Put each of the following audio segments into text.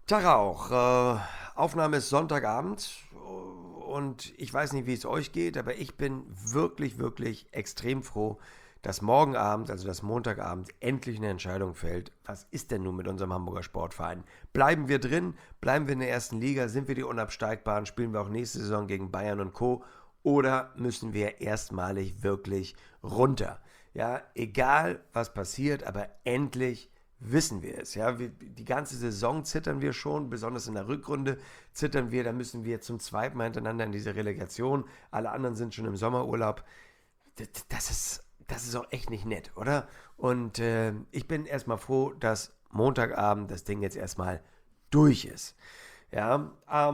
Tag auch. Aufnahme ist Sonntagabend und ich weiß nicht, wie es euch geht, aber ich bin wirklich, wirklich extrem froh, dass morgen Abend, also dass Montagabend, endlich eine Entscheidung fällt. Was ist denn nun mit unserem Hamburger Sportverein? Bleiben wir drin? Bleiben wir in der ersten Liga? Sind wir die Unabsteigbaren? Spielen wir auch nächste Saison gegen Bayern und Co.? Oder müssen wir erstmalig wirklich runter? Ja, egal was passiert, aber endlich wissen wir es. Ja, die ganze Saison zittern wir schon, besonders in der Rückrunde zittern wir. Da müssen wir zum zweiten Mal hintereinander in diese Relegation. Alle anderen sind schon im Sommerurlaub. Das ist auch echt nicht nett, oder? Und ich bin erstmal froh, dass Montagabend das Ding jetzt erstmal durch ist. Ja,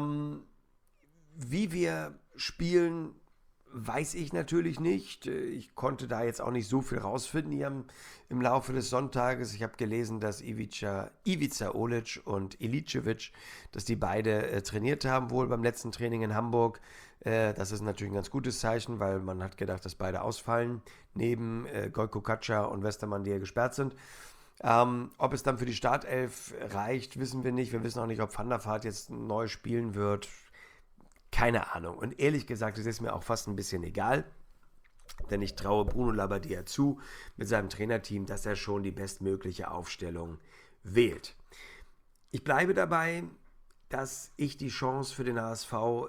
wie wir spielen, weiß ich natürlich nicht. Ich konnte da jetzt auch nicht so viel rausfinden hier im Laufe des Sonntages. Ich habe gelesen, dass Ivica Olic und Ilicevic, dass die beide trainiert haben, wohl beim letzten Training in Hamburg. Das ist natürlich ein ganz gutes Zeichen, weil man hat gedacht, dass beide ausfallen, neben Gojko Kacha und Westermann, die ja gesperrt sind. Ob es dann für die Startelf reicht, wissen wir nicht. Wir wissen auch nicht, ob Van der Vaart jetzt neu spielen wird. Keine Ahnung. Und ehrlich gesagt, es ist mir auch fast ein bisschen egal, denn ich traue Bruno Labbadia zu mit seinem Trainerteam, dass er schon die bestmögliche Aufstellung wählt. Ich bleibe dabei, dass ich die Chance für den HSV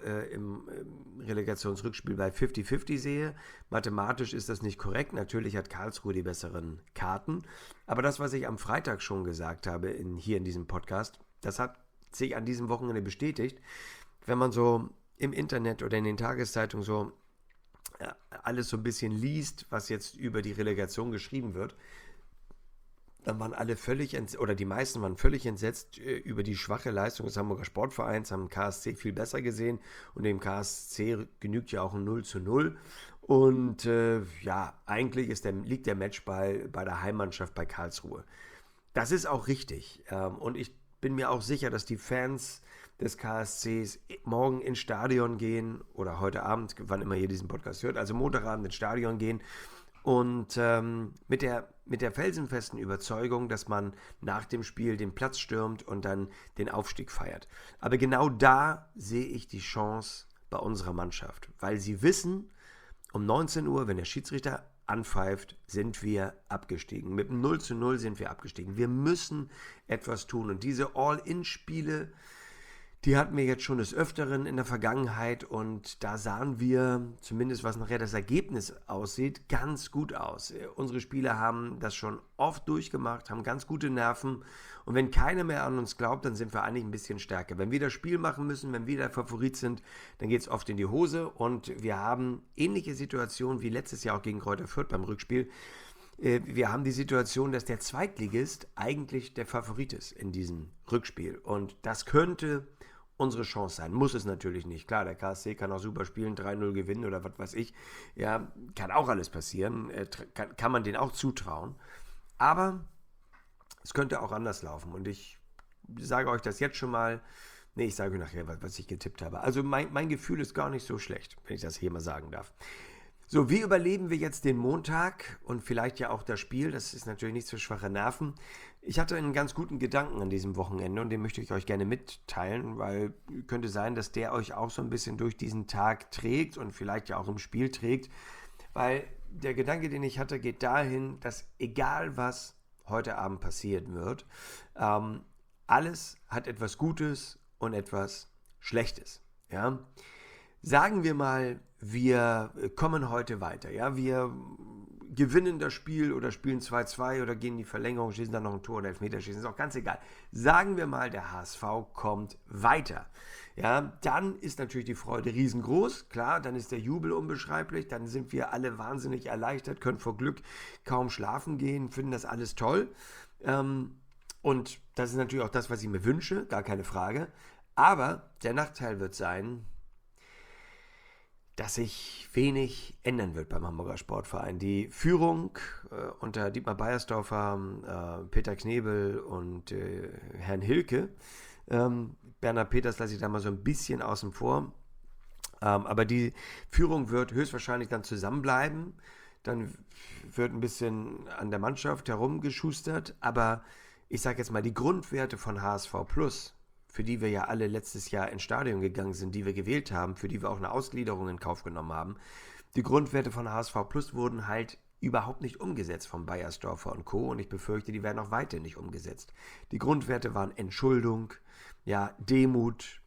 im Relegationsrückspiel bei 50-50 sehe. Mathematisch ist das nicht korrekt. Natürlich hat Karlsruhe die besseren Karten. Aber das, was ich am Freitag schon gesagt habe, hier in diesem Podcast, das hat sich an diesem Wochenende bestätigt. Wenn man so im Internet oder in den Tageszeitungen so alles so ein bisschen liest, was jetzt über die Relegation geschrieben wird, dann waren alle völlig oder die meisten waren völlig entsetzt über die schwache Leistung des Hamburger Sportvereins, haben KSC viel besser gesehen und dem KSC genügt ja auch ein 0:0. Und ja, eigentlich liegt der Matchball bei der Heimmannschaft bei Karlsruhe. Das ist auch richtig. Und ich bin mir auch sicher, dass die Fans des KSCs morgen ins Stadion gehen oder heute Abend, wann immer ihr diesen Podcast hört, also Montagabend ins Stadion gehen und mit der felsenfesten Überzeugung, dass man nach dem Spiel den Platz stürmt und dann den Aufstieg feiert. Aber genau da sehe ich die Chance bei unserer Mannschaft, weil sie wissen, um 19 Uhr, wenn der Schiedsrichter anpfeift, sind wir abgestiegen. Mit einem 0:0 sind wir abgestiegen. Wir müssen etwas tun. Und diese All-In-Spiele, die hatten wir jetzt schon des Öfteren in der Vergangenheit und da sahen wir, zumindest was nachher das Ergebnis aussieht, ganz gut aus. Unsere Spieler haben das schon oft durchgemacht, haben ganz gute Nerven und wenn keiner mehr an uns glaubt, dann sind wir eigentlich ein bisschen stärker. Wenn wir das Spiel machen müssen, wenn wir der Favorit sind, dann geht es oft in die Hose und wir haben ähnliche Situationen wie letztes Jahr auch gegen Greuther Fürth beim Rückspiel. Wir haben die Situation, dass der Zweitligist eigentlich der Favorit ist in diesem Rückspiel und das könnte unsere Chance sein. Muss es natürlich nicht. Klar, der KSC kann auch super spielen, 3:0 gewinnen oder was weiß ich. Ja, kann auch alles passieren. Kann man denen auch zutrauen. Aber es könnte auch anders laufen. Und ich sage euch das jetzt schon mal. Nee, ich sage euch nachher, was ich getippt habe. Also mein Gefühl ist gar nicht so schlecht, wenn ich das hier mal sagen darf. So, wie überleben wir jetzt den Montag und vielleicht ja auch das Spiel? Das ist natürlich nicht für schwache Nerven. Ich hatte einen ganz guten Gedanken an diesem Wochenende und den möchte ich euch gerne mitteilen, weil könnte sein, dass der euch auch so ein bisschen durch diesen Tag trägt und vielleicht ja auch im Spiel trägt. Weil der Gedanke, den ich hatte, geht dahin, dass egal was heute Abend passieren wird, alles hat etwas Gutes und etwas Schlechtes. Ja? Sagen wir mal, wir kommen heute weiter. Ja? Wir gewinnen das Spiel oder spielen 2:2 oder gehen in die Verlängerung, schießen dann noch ein Tor oder Elfmeterschießen, ist auch ganz egal. Sagen wir mal, der HSV kommt weiter. Ja, dann ist natürlich die Freude riesengroß, klar, dann ist der Jubel unbeschreiblich, dann sind wir alle wahnsinnig erleichtert, können vor Glück kaum schlafen gehen, finden das alles toll. Und das ist natürlich auch das, was ich mir wünsche, gar keine Frage. Aber der Nachteil wird sein, dass sich wenig ändern wird beim Hamburger Sportverein. Die Führung unter Dietmar Beiersdorfer, Peter Knebel und Herrn Hilke, Bernhard Peters lasse ich da mal so ein bisschen außen vor, aber die Führung wird höchstwahrscheinlich dann zusammenbleiben. Dann wird ein bisschen an der Mannschaft herumgeschustert, aber ich sage jetzt mal, die Grundwerte von HSV Plus für die wir ja alle letztes Jahr ins Stadion gegangen sind, die wir gewählt haben, für die wir auch eine Ausgliederung in Kauf genommen haben, die Grundwerte von HSV Plus wurden halt überhaupt nicht umgesetzt von Beiersdorfer und Co. Und ich befürchte, die werden auch weiter nicht umgesetzt. Die Grundwerte waren Entschuldung, ja, Demut,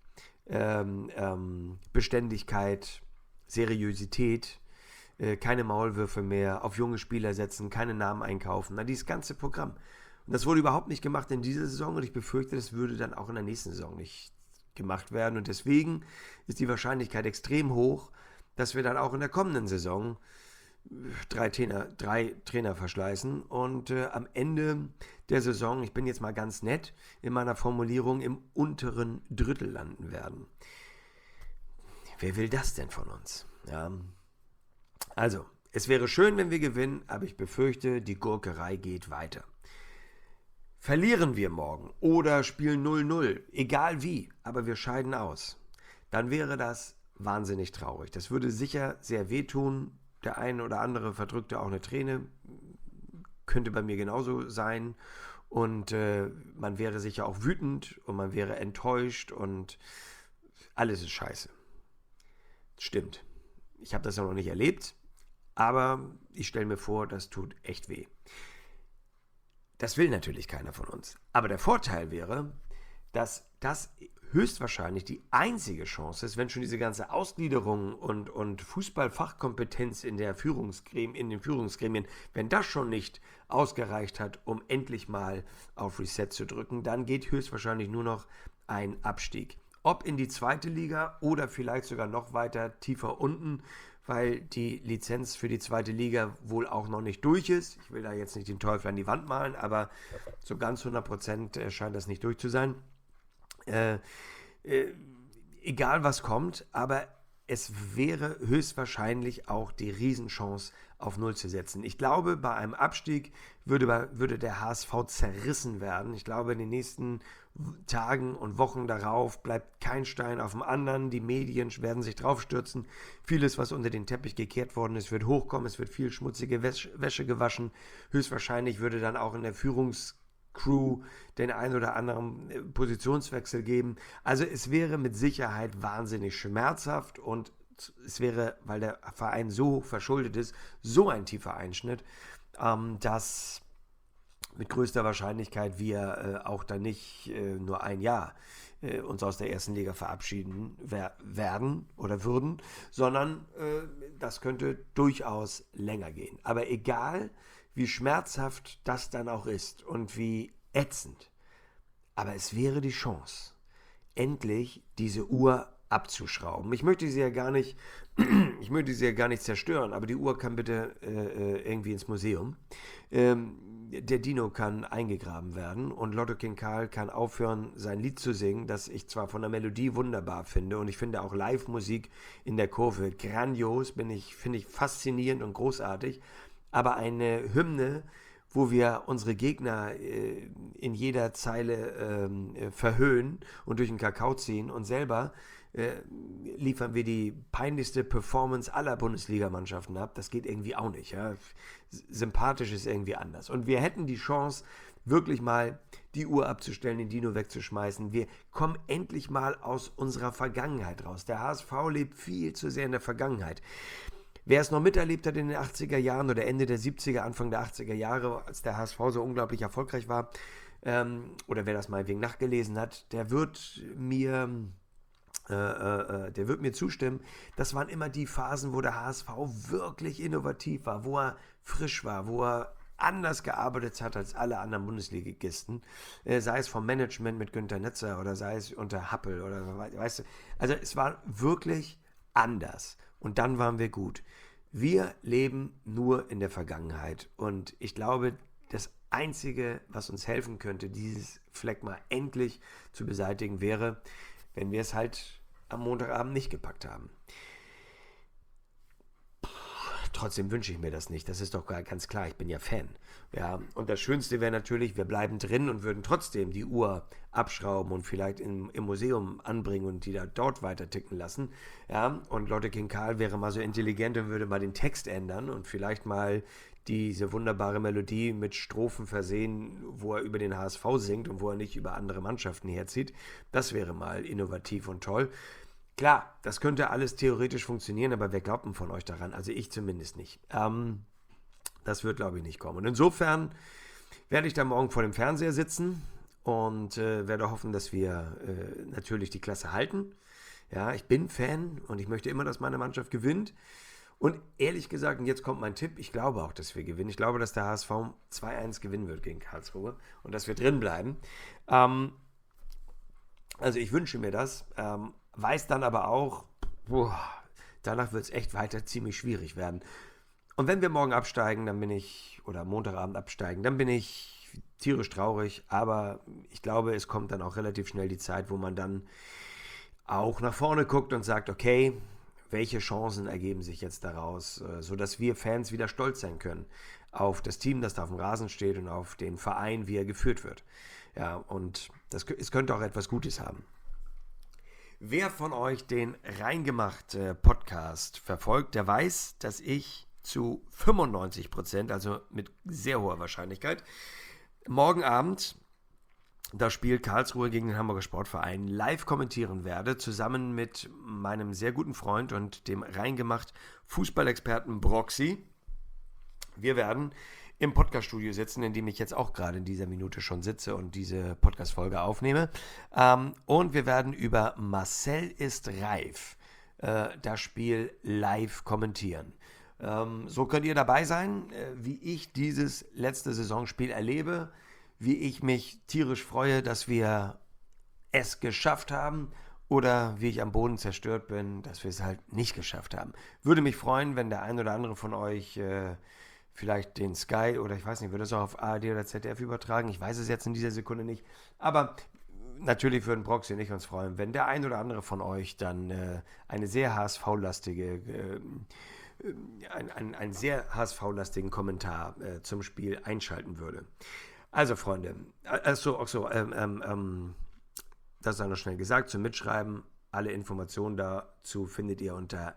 Beständigkeit, Seriosität, keine Maulwürfe mehr, auf junge Spieler setzen, keine Namen einkaufen. Na, dieses ganze Programm. Und das wurde überhaupt nicht gemacht in dieser Saison und ich befürchte, das würde dann auch in der nächsten Saison nicht gemacht werden. Und deswegen ist die Wahrscheinlichkeit extrem hoch, dass wir dann auch in der kommenden Saison drei Trainer verschleißen und am Ende der Saison, ich bin jetzt mal ganz nett in meiner Formulierung, im unteren Drittel landen werden. Wer will das denn von uns? Ja. Also, es wäre schön, wenn wir gewinnen, aber ich befürchte, die Gurkerei geht weiter. Verlieren wir morgen oder spielen 0-0, egal wie, aber wir scheiden aus, dann wäre das wahnsinnig traurig. Das würde sicher sehr wehtun. Der eine oder andere verdrückte auch eine Träne, könnte bei mir genauso sein. Und man wäre sicher auch wütend und man wäre enttäuscht und alles ist scheiße. Stimmt. Ich habe das ja noch nicht erlebt, aber ich stelle mir vor, das tut echt weh. Das will natürlich keiner von uns. Aber der Vorteil wäre, dass das höchstwahrscheinlich die einzige Chance ist, wenn schon diese ganze Ausgliederung und Fußballfachkompetenz in den Führungsgremien, wenn das schon nicht ausgereicht hat, um endlich mal auf Reset zu drücken, dann geht höchstwahrscheinlich nur noch ein Abstieg. Ob in die zweite Liga oder vielleicht sogar noch weiter tiefer unten, weil die Lizenz für die zweite Liga wohl auch noch nicht durch ist. Ich will da jetzt nicht den Teufel an die Wand malen, aber so ganz 100% scheint das nicht durch zu sein. Egal was kommt, aber es wäre höchstwahrscheinlich auch die Riesenchance auf Null zu setzen. Ich glaube, bei einem Abstieg würde der HSV zerrissen werden. Ich glaube, in den nächsten Tagen und Wochen darauf bleibt kein Stein auf dem anderen. Die Medien werden sich draufstürzen. Vieles, was unter den Teppich gekehrt worden ist, wird hochkommen. Es wird viel schmutzige Wäsche gewaschen. Höchstwahrscheinlich würde dann auch in der Führungscrew den ein oder anderen Positionswechsel geben. Also es wäre mit Sicherheit wahnsinnig schmerzhaft und es wäre, weil der Verein so hoch verschuldet ist, so ein tiefer Einschnitt, dass mit größter Wahrscheinlichkeit wir auch dann nicht nur ein Jahr uns aus der ersten Liga verabschieden werden oder würden, sondern das könnte durchaus länger gehen. Aber egal, wie schmerzhaft das dann auch ist und wie ätzend, aber es wäre die Chance, endlich diese Uhr abzuschrauben. Ich möchte sie ja gar nicht zerstören, aber die Uhr kann bitte irgendwie ins Museum. Der Dino kann eingegraben werden und Lotto King Karl kann aufhören, sein Lied zu singen, das ich zwar von der Melodie wunderbar finde und ich finde auch Live-Musik in der Kurve grandios, finde ich faszinierend und großartig, aber eine Hymne, wo wir unsere Gegner in jeder Zeile verhöhnen und durch den Kakao ziehen und selber liefern wir die peinlichste Performance aller Bundesligamannschaften ab. Das geht irgendwie auch nicht. Ja? Sympathisch ist irgendwie anders. Und wir hätten die Chance, wirklich mal die Uhr abzustellen, den Dino wegzuschmeißen. Wir kommen endlich mal aus unserer Vergangenheit raus. Der HSV lebt viel zu sehr in der Vergangenheit. Wer es noch miterlebt hat in den 80er Jahren oder Ende der 70er, Anfang der 80er Jahre, als der HSV so unglaublich erfolgreich war, oder wer das mal wegen nachgelesen hat, der wird mir zustimmen. Das waren immer die Phasen, wo der HSV wirklich innovativ war, wo er frisch war, wo er anders gearbeitet hat als alle anderen Bundesligisten, sei es vom Management mit Günter Netzer oder sei es unter Happel oder weißt du, also es war wirklich anders und dann waren wir gut. Wir leben nur in der Vergangenheit und ich glaube, das Einzige, was uns helfen könnte, dieses Phlegma endlich zu beseitigen, wäre, wenn wir es halt am Montagabend nicht gepackt haben. Trotzdem wünsche ich mir das nicht. Das ist doch ganz klar. Ich bin ja Fan. Ja, und das Schönste wäre natürlich, wir bleiben drin und würden trotzdem die Uhr abschrauben und vielleicht im Museum anbringen und die da dort weiter ticken lassen. Ja, und Lotte King Karl wäre mal so intelligent und würde mal den Text ändern und vielleicht mal diese wunderbare Melodie mit Strophen versehen, wo er über den HSV singt und wo er nicht über andere Mannschaften herzieht. Das wäre mal innovativ und toll. Klar, das könnte alles theoretisch funktionieren, aber wer glaubt denn von euch daran? Also ich zumindest nicht. Das wird, glaube ich, nicht kommen. Und insofern werde ich da morgen vor dem Fernseher sitzen und werde hoffen, dass wir natürlich die Klasse halten. Ja, ich bin Fan und ich möchte immer, dass meine Mannschaft gewinnt. Und ehrlich gesagt, und jetzt kommt mein Tipp, ich glaube auch, dass wir gewinnen. Ich glaube, dass der HSV 2-1 gewinnen wird gegen Karlsruhe und dass wir drin bleiben. Also ich wünsche mir das, weiß dann aber auch, danach wird es echt weiter ziemlich schwierig werden. Und wenn wir morgen absteigen, dann bin ich, oder Montagabend absteigen, dann bin ich tierisch traurig, aber ich glaube, es kommt dann auch relativ schnell die Zeit, wo man dann auch nach vorne guckt und sagt, okay, welche Chancen ergeben sich jetzt daraus, sodass wir Fans wieder stolz sein können auf das Team, das da auf dem Rasen steht und auf den Verein, wie er geführt wird. Ja, und es könnte auch etwas Gutes haben. Wer von euch den Reingemacht Podcast verfolgt, der weiß, dass ich zu 95%, also mit sehr hoher Wahrscheinlichkeit, morgen Abend das Spiel Karlsruhe gegen den Hamburger Sportverein live kommentieren werde, zusammen mit meinem sehr guten Freund und dem Reingemacht Fußballexperten Broxy. Wir werden im Podcaststudio sitzen, in dem ich jetzt auch gerade in dieser Minute schon sitze und diese Podcast-Folge aufnehme. Und wir werden über Marcel ist reif das Spiel live kommentieren. So könnt ihr dabei sein, wie ich dieses letzte Saisonspiel erlebe, wie ich mich tierisch freue, dass wir es geschafft haben oder wie ich am Boden zerstört bin, dass wir es halt nicht geschafft haben. Würde mich freuen, wenn der ein oder andere von euch vielleicht den Sky oder ich weiß nicht, würde es auch auf ARD oder ZDF übertragen? Ich weiß es jetzt in dieser Sekunde nicht. Aber natürlich würden Broxy und ich uns freuen, wenn der ein oder andere von euch dann eine sehr HSV-lastige einen sehr HSV-lastigen Kommentar zum Spiel einschalten würde. Also Freunde, das sei noch schnell gesagt, zum Mitschreiben, alle Informationen dazu findet ihr unter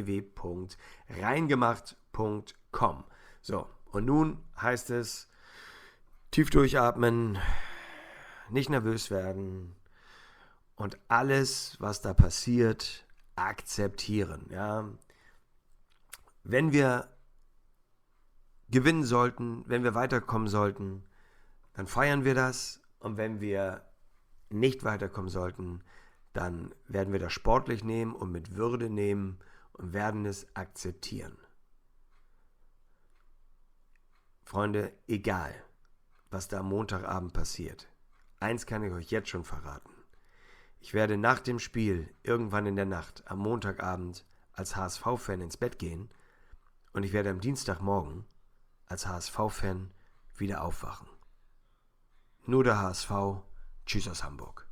www.reingemacht.com. So, und nun heißt es, tief durchatmen, nicht nervös werden und alles, was da passiert, akzeptieren. Ja? Wenn wir gewinnen sollten, wenn wir weiterkommen sollten, dann feiern wir das. Und wenn wir nicht weiterkommen sollten, dann werden wir das sportlich nehmen und mit Würde nehmen und werden es akzeptieren. Freunde, egal, was da am Montagabend passiert, eins kann ich euch jetzt schon verraten. Ich werde nach dem Spiel irgendwann in der Nacht am Montagabend als HSV-Fan ins Bett gehen und ich werde am Dienstagmorgen als HSV-Fan wieder aufwachen. Nur der HSV. Tschüss aus Hamburg.